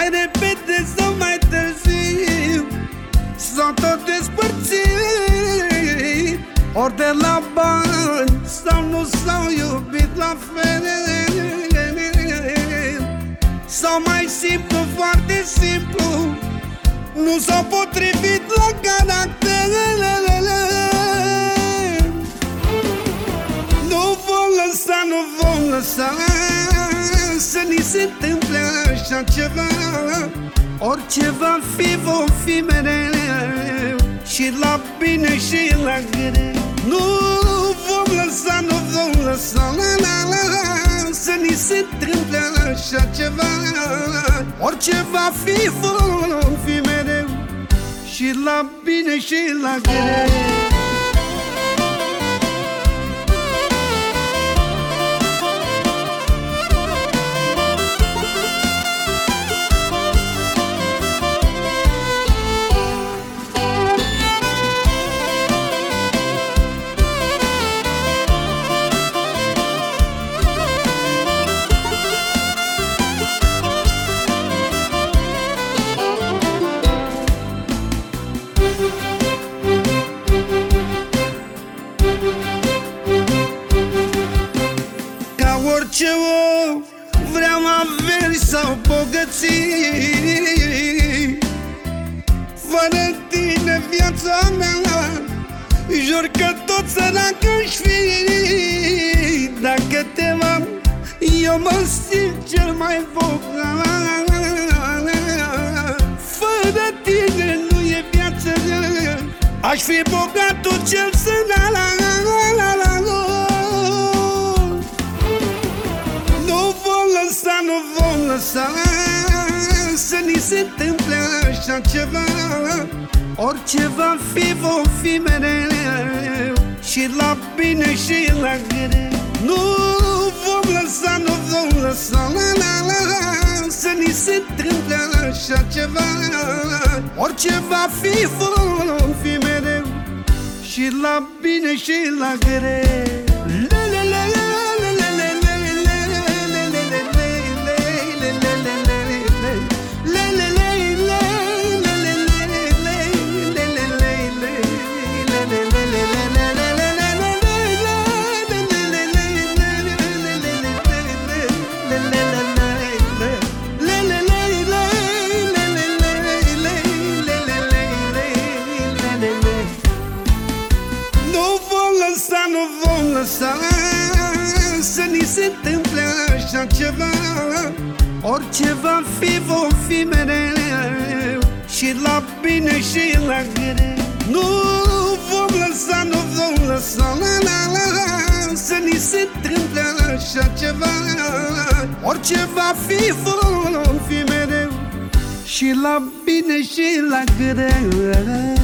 repede sau mai târziu s-au tot despărțit. Ori de la bani sau nu s-au iubit la fel, sau mai simplu, foarte simplu, nu s-au potrivit la caracter. Nu vom lăsa, nu vom lăsa să ni se întâmple așa ceva. Orice va fi, vom fi mereu, și la bine și la greu. Nu vom lăsa, nu vom lăsa să ni se întâmple așa ceva. Orice va fi, vom fi mereu, și la bine și la greu. Orice om vreau averi sau bogății, fără tine viața mea jur că tot sărac aș fi. Dacă te am, eu mă simt cel mai bogat. Fără tine nu e viață, aș fi bogatul cel sărac. Nu vom lăsa să ni se întâmple așa ceva. Orice va fi, vom fi mereu, și la bine și la greu. Nu vom lăsa, nu vom lăsa să ni se întâmple așa ceva. Orice va fi, vom fi mereu, și la bine și la greu. Nu vom lăsa să ni se întâmple așa ceva. Orice va fi, vom fi mereu, și la bine și la greu. Nu vom lăsa, nu vom lăsa să ni se întâmple așa ceva. Orice va fi, vom fi mereu, și la bine și la greu.